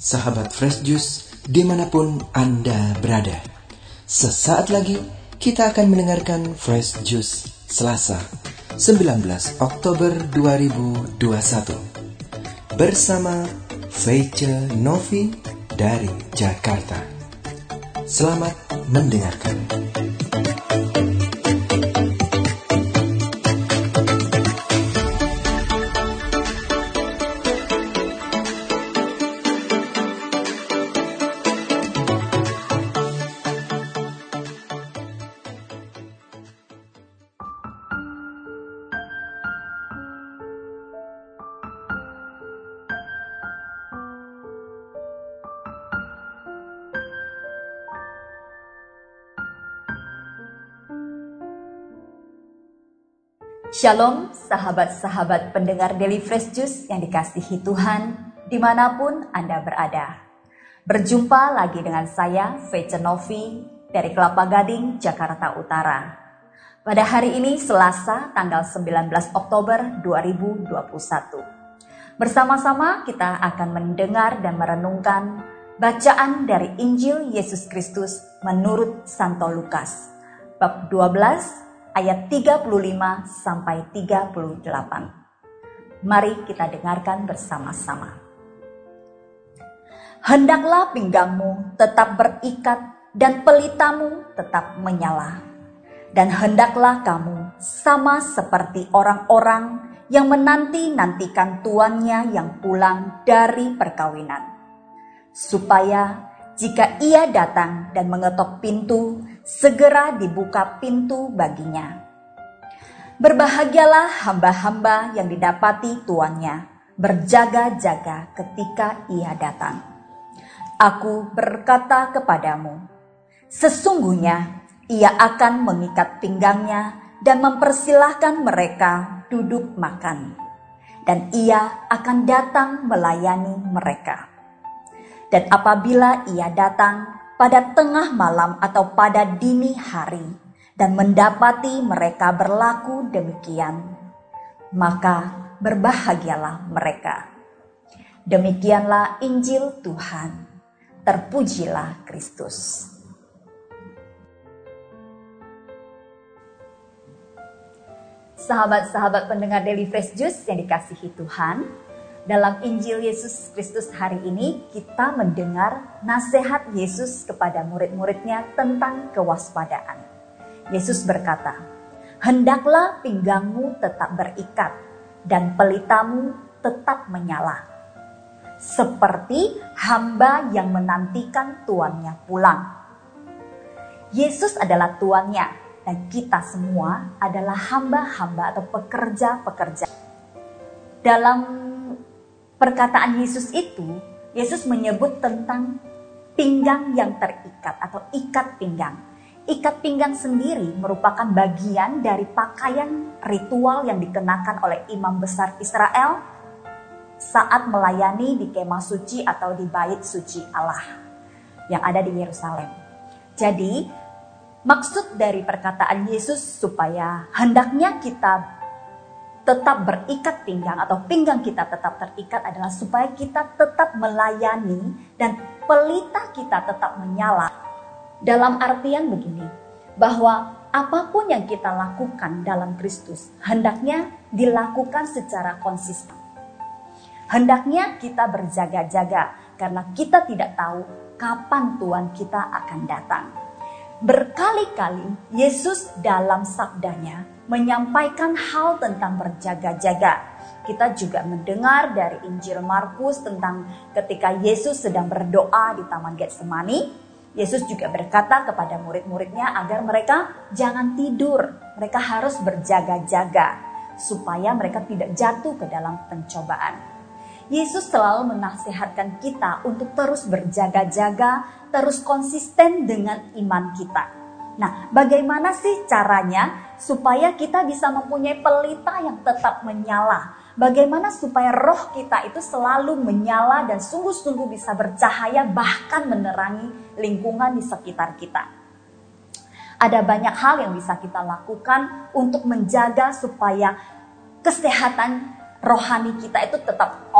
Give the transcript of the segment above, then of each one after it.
sahabat Fresh Juice dimanapun Anda berada. Sesaat lagi kita akan mendengarkan Fresh Juice Selasa 19 Oktober 2021 bersama Feice Novi dari Jakarta. Selamat mendengarkan. Shalom sahabat-sahabat pendengar Daily Fresh Juice yang dikasihi Tuhan dimanapun Anda berada. Berjumpa lagi dengan saya Feice Novi dari Kelapa Gading, Jakarta Utara. Pada hari ini Selasa tanggal 19 Oktober 2021. Bersama-sama kita akan mendengar dan merenungkan bacaan dari Injil Yesus Kristus menurut Santo Lukas bab 12 ayat 35 sampai 38. Mari kita dengarkan bersama-sama. Hendaklah pinggangmu tetap berikat dan pelitamu tetap menyala. Dan hendaklah kamu sama seperti orang-orang yang menanti-nantikan tuannya yang pulang dari perkawinan. Supaya jika ia datang dan mengetok pintu, segera dibuka pintu baginya. Berbahagialah hamba-hamba yang didapati tuannya, berjaga-jaga ketika ia datang. Aku berkata kepadamu, sesungguhnya ia akan mengikat pinggangnya dan mempersilahkan mereka duduk makan. Dan ia akan datang melayani mereka. Dan apabila ia datang pada tengah malam atau pada dini hari dan mendapati mereka berlaku demikian, maka berbahagialah mereka. Demikianlah Injil Tuhan. Terpujilah Kristus. Sahabat-sahabat pendengar Daily Fresh Juice yang dikasihi Tuhan, dalam Injil Yesus Kristus hari ini kita mendengar nasihat Yesus kepada murid-muridnya tentang kewaspadaan. Yesus berkata, hendaklah pinggangmu tetap berikat dan pelitamu tetap menyala. Seperti hamba yang menantikan tuannya pulang. Yesus adalah tuannya dan kita semua adalah hamba-hamba atau pekerja-pekerja. Dalam perkataan Yesus itu, Yesus menyebut tentang pinggang yang terikat atau ikat pinggang. Ikat pinggang sendiri merupakan bagian dari pakaian ritual yang dikenakan oleh imam besar Israel saat melayani di kemah suci atau di bait suci Allah yang ada di Yerusalem. Jadi, maksud dari perkataan Yesus supaya hendaknya kita tetap berikat pinggang atau pinggang kita tetap terikat adalah supaya kita tetap melayani dan pelita kita tetap menyala. Dalam artian begini, bahwa apapun yang kita lakukan dalam Kristus hendaknya dilakukan secara konsisten. Hendaknya kita berjaga-jaga karena kita tidak tahu kapan Tuhan kita akan datang. Berkali-kali Yesus dalam sabdanya menyampaikan hal tentang berjaga-jaga. Kita juga mendengar dari Injil Markus tentang ketika Yesus sedang berdoa di Taman Getsemani. Yesus juga berkata kepada murid-muridnya agar mereka jangan tidur. Mereka harus berjaga-jaga supaya mereka tidak jatuh ke dalam pencobaan. Yesus selalu menasihatkan kita untuk terus berjaga-jaga, terus konsisten dengan iman kita. Nah, bagaimana sih caranya supaya kita bisa mempunyai pelita yang tetap menyala? Bagaimana supaya roh kita itu selalu menyala dan sungguh-sungguh bisa bercahaya bahkan menerangi lingkungan di sekitar kita? Ada banyak hal yang bisa kita lakukan untuk menjaga supaya kesehatan rohani kita itu tetap on,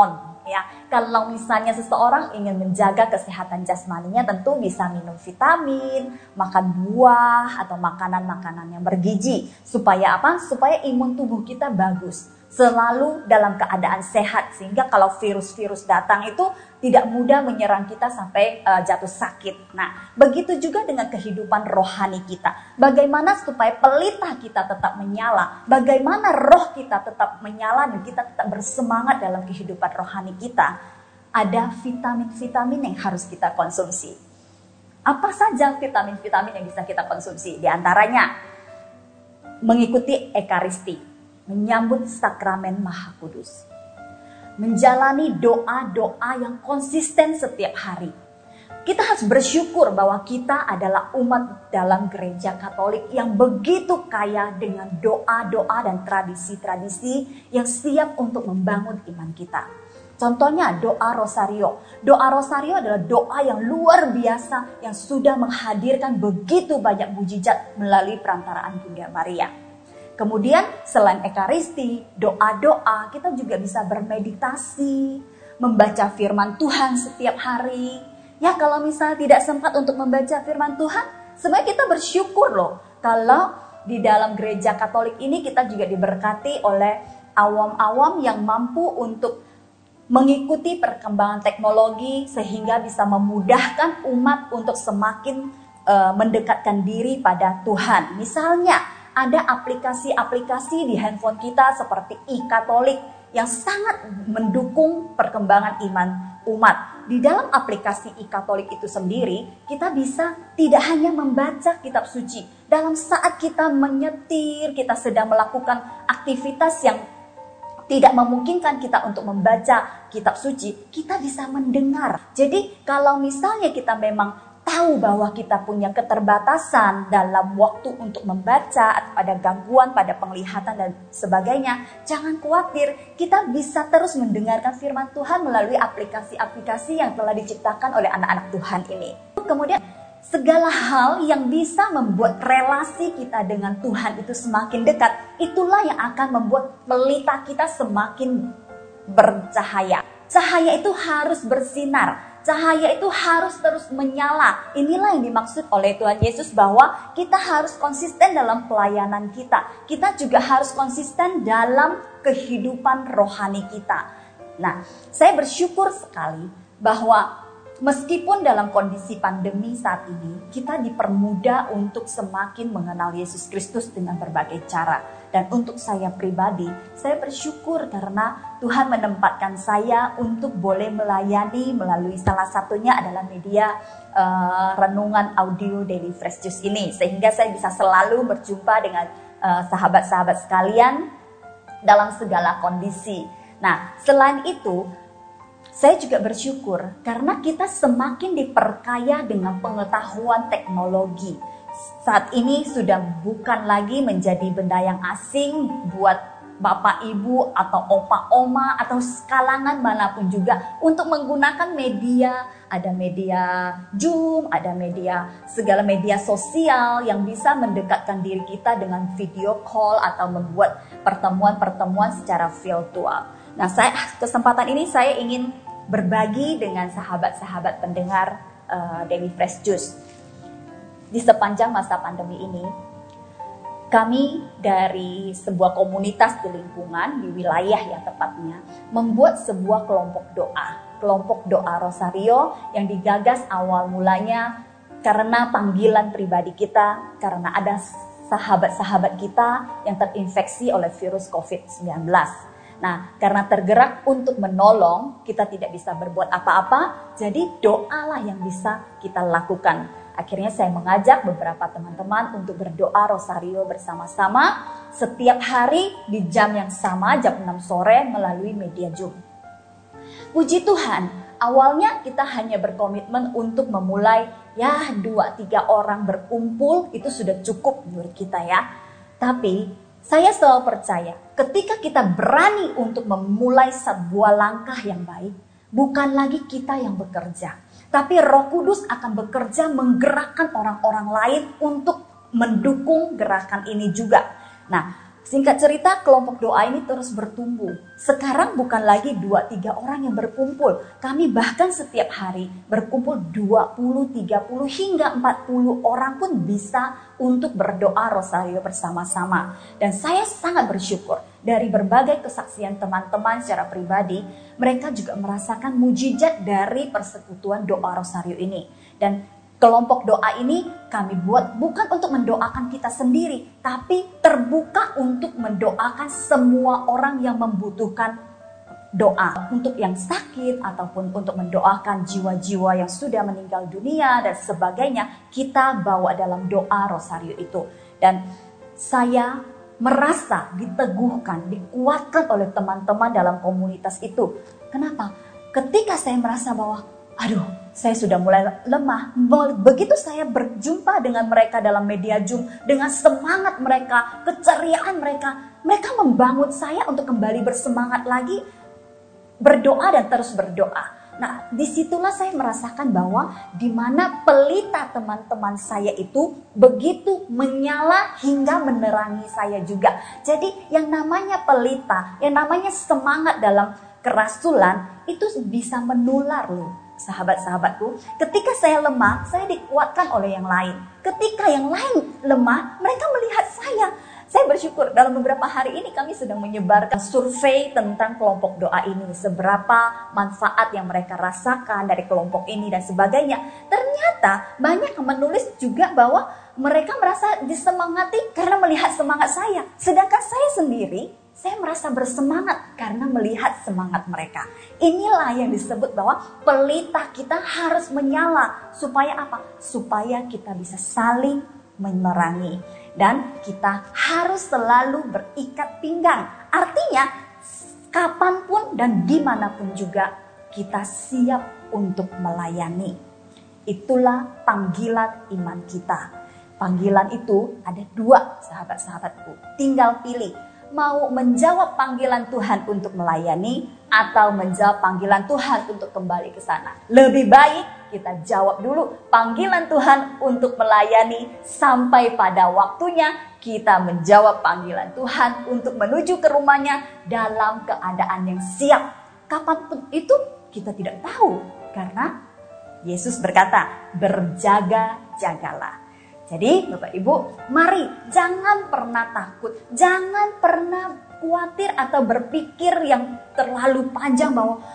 ya. Kalau misalnya seseorang ingin menjaga kesehatan jasmaninya, tentu bisa minum vitamin, makan buah atau makanan-makanan yang bergizi. Supaya apa? Supaya imun tubuh kita bagus, selalu dalam keadaan sehat, sehingga kalau virus-virus datang itu tidak mudah menyerang kita sampai jatuh sakit. Nah, begitu juga dengan kehidupan rohani kita. Bagaimana supaya pelita kita tetap menyala, bagaimana roh kita tetap menyala dan kita tetap bersemangat dalam kehidupan rohani kita. Ada vitamin-vitamin yang harus kita konsumsi. Apa saja vitamin-vitamin yang bisa kita konsumsi? Di antaranya mengikuti Ekaristi, menyambut sakramen Maha Kudus, menjalani doa-doa yang konsisten setiap hari. Kita harus bersyukur bahwa kita adalah umat dalam gereja Katolik yang begitu kaya dengan doa-doa dan tradisi-tradisi yang siap untuk membangun iman kita. Contohnya doa Rosario. Doa Rosario adalah doa yang luar biasa yang sudah menghadirkan begitu banyak mujizat melalui perantaraan Bunda Maria. Kemudian selain Ekaristi, doa-doa, kita juga bisa bermeditasi, membaca firman Tuhan setiap hari. Ya, kalau misalnya tidak sempat untuk membaca firman Tuhan, sebenarnya kita bersyukur loh. Kalau di dalam gereja Katolik ini kita juga diberkati oleh awam-awam yang mampu untuk mengikuti perkembangan teknologi sehingga bisa memudahkan umat untuk semakin mendekatkan diri pada Tuhan. Misalnya, ada aplikasi-aplikasi di handphone kita seperti e-Katolik yang sangat mendukung perkembangan iman umat. Di dalam aplikasi e-Katolik itu sendiri, kita bisa tidak hanya membaca kitab suci. Dalam saat kita menyetir, kita sedang melakukan aktivitas yang tidak memungkinkan kita untuk membaca kitab suci, kita bisa mendengar. Jadi kalau misalnya kita memang tahu bahwa kita punya keterbatasan dalam waktu untuk membaca, atau ada gangguan pada penglihatan dan sebagainya, jangan khawatir, kita bisa terus mendengarkan firman Tuhan melalui aplikasi-aplikasi yang telah diciptakan oleh anak-anak Tuhan ini. Kemudian segala hal yang bisa membuat relasi kita dengan Tuhan itu semakin dekat, itulah yang akan membuat pelita kita semakin bercahaya. Cahaya itu harus bersinar. Cahaya itu harus terus menyala. Inilah yang dimaksud oleh Tuhan Yesus bahwa kita harus konsisten dalam pelayanan kita. Kita juga harus konsisten dalam kehidupan rohani kita. Nah, saya bersyukur sekali bahwa meskipun dalam kondisi pandemi saat ini, kita dipermudah untuk semakin mengenal Yesus Kristus dengan berbagai cara. Dan untuk saya pribadi, saya bersyukur karena Tuhan menempatkan saya untuk boleh melayani melalui salah satunya adalah media renungan audio Daily Fresh Juice ini. Sehingga saya bisa selalu berjumpa dengan sahabat-sahabat sekalian dalam segala kondisi. Nah, selain itu, saya juga bersyukur karena kita semakin diperkaya dengan pengetahuan teknologi. Saat ini sudah bukan lagi menjadi benda yang asing buat bapak ibu atau opa oma atau kalangan manapun juga untuk menggunakan media. Ada media Zoom, ada media segala media sosial yang bisa mendekatkan diri kita dengan video call atau membuat pertemuan-pertemuan secara virtual. Nah, kesempatan ini saya ingin berbagi dengan sahabat-sahabat pendengar Daily Fresh Juice. Di sepanjang masa pandemi ini, kami dari sebuah komunitas di lingkungan, di wilayah yang tepatnya, membuat sebuah kelompok doa Rosario yang digagas awal mulanya karena panggilan pribadi kita, karena ada sahabat-sahabat kita yang terinfeksi oleh virus COVID-19. Nah, karena tergerak untuk menolong, kita tidak bisa berbuat apa-apa, jadi doalah yang bisa kita lakukan. Akhirnya saya mengajak beberapa teman-teman untuk berdoa Rosario bersama-sama setiap hari di jam yang sama, jam 6 sore melalui media Zoom. Puji Tuhan, awalnya kita hanya berkomitmen untuk memulai 2-3 orang berkumpul, itu sudah cukup menurut kita ya. Tapi saya selalu percaya ketika kita berani untuk memulai sebuah langkah yang baik, bukan lagi kita yang bekerja. Tapi Roh Kudus akan bekerja menggerakkan orang-orang lain untuk mendukung gerakan ini juga. Nah, Singkat cerita, kelompok doa ini terus bertumbuh. Sekarang bukan lagi 2-3 orang yang berkumpul. Kami bahkan setiap hari berkumpul 20, 30 hingga 40 orang pun bisa untuk berdoa rosario bersama-sama. Dan saya sangat bersyukur dari berbagai kesaksian teman-teman secara pribadi, mereka juga merasakan mujizat dari persekutuan doa rosario ini. Dan kelompok doa ini kami buat bukan untuk mendoakan kita sendiri, tapi terbuka untuk mendoakan semua orang yang membutuhkan doa. Untuk yang sakit ataupun untuk mendoakan jiwa-jiwa yang sudah meninggal dunia dan sebagainya, kita bawa dalam doa rosario itu. Dan saya merasa diteguhkan, dikuatkan oleh teman-teman dalam komunitas itu. Kenapa? Ketika saya merasa bahwa saya sudah mulai lemah. Begitu saya berjumpa dengan mereka dalam media Zoom, dengan semangat mereka, keceriaan mereka, mereka membangun saya untuk kembali bersemangat lagi, berdoa dan terus berdoa. Nah, disitulah saya merasakan bahwa di mana pelita teman-teman saya itu begitu menyala hingga menerangi saya juga. Jadi yang namanya pelita, yang namanya semangat dalam kerasulan itu bisa menular loh. Sahabat-sahabatku, ketika saya lemah, saya dikuatkan oleh yang lain. Ketika yang lain lemah, mereka melihat saya. Saya bersyukur dalam beberapa hari ini kami sedang menyebarkan survei tentang kelompok doa ini. Seberapa manfaat yang mereka rasakan dari kelompok ini dan sebagainya. Ternyata banyak yang menulis juga bahwa mereka merasa disemangati karena melihat semangat saya. Sedangkan saya sendiri, saya merasa bersemangat karena melihat semangat mereka. Inilah yang disebut bahwa pelita kita harus menyala. Supaya apa? Supaya kita bisa saling menerangi. Dan kita harus selalu berikat pinggang. Artinya, kapanpun dan dimanapun juga kita siap untuk melayani. Itulah panggilan iman kita. Panggilan itu ada 2, sahabat-sahabatku. Tinggal pilih. Mau menjawab panggilan Tuhan untuk melayani atau menjawab panggilan Tuhan untuk kembali ke sana. Lebih baik kita jawab dulu panggilan Tuhan untuk melayani sampai pada waktunya kita menjawab panggilan Tuhan untuk menuju ke rumahnya dalam keadaan yang siap. Kapanpun itu kita tidak tahu karena Yesus berkata, berjaga-jagalah. Jadi Bapak Ibu, mari jangan pernah takut, jangan pernah khawatir atau berpikir yang terlalu panjang bahwa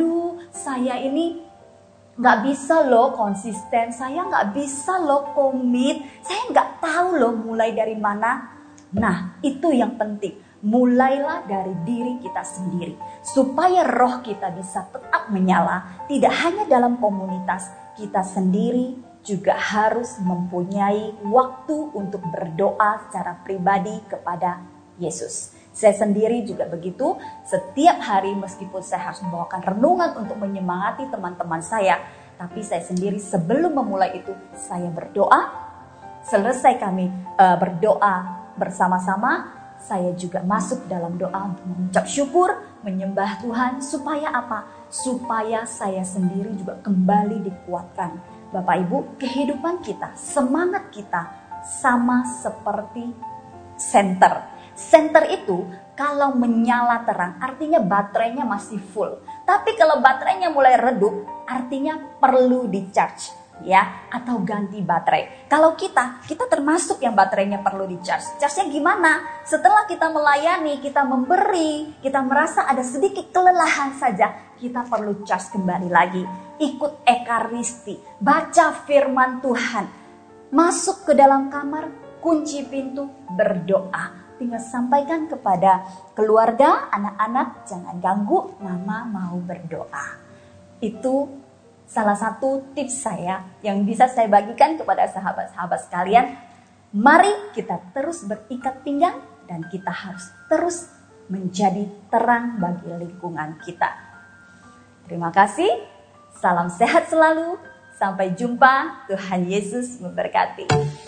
saya ini gak bisa loh konsisten, saya gak bisa loh komit, saya gak tahu loh mulai dari mana. Nah, itu yang penting, mulailah dari diri kita sendiri supaya roh kita bisa tetap menyala, tidak hanya dalam komunitas, kita sendiri juga harus mempunyai waktu untuk berdoa secara pribadi kepada Yesus. Saya sendiri juga begitu, setiap hari meskipun saya harus membawakan renungan untuk menyemangati teman-teman saya, tapi saya sendiri sebelum memulai itu, saya berdoa. Selesai kami berdoa bersama-sama, saya juga masuk dalam doa untuk mengucap syukur, menyembah Tuhan, supaya apa? Supaya saya sendiri juga kembali dikuatkan. Bapak Ibu, kehidupan kita, semangat kita sama seperti senter. Senter itu kalau menyala terang artinya baterainya masih full. Tapi kalau baterainya mulai redup artinya perlu di-charge ya, atau ganti baterai. Kalau kita termasuk yang baterainya perlu di-charge. Charge-nya gimana? Setelah kita melayani, kita memberi, kita merasa ada sedikit kelelahan saja, kita perlu charge kembali lagi. Ikut ekaristi, baca firman Tuhan, masuk ke dalam kamar, kunci pintu, berdoa. Tinggal sampaikan kepada keluarga, anak-anak, jangan ganggu, mama mau berdoa. Itu salah satu tips saya yang bisa saya bagikan kepada sahabat-sahabat sekalian. Mari kita terus berikat pinggang dan kita harus terus menjadi terang bagi lingkungan kita. Terima kasih, salam sehat selalu, sampai jumpa, Tuhan Yesus memberkati.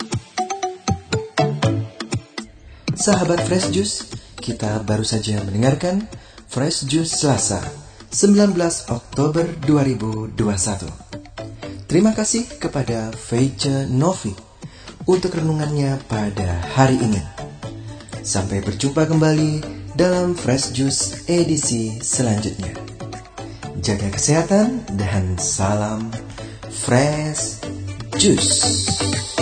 Sahabat Fresh Juice, kita baru saja mendengarkan Fresh Juice Selasa, 19 Oktober 2021. Terima kasih kepada Feice Novi untuk renungannya pada hari ini. Sampai berjumpa kembali dalam Fresh Juice edisi selanjutnya. Jaga kesehatan dan salam Fresh Juice.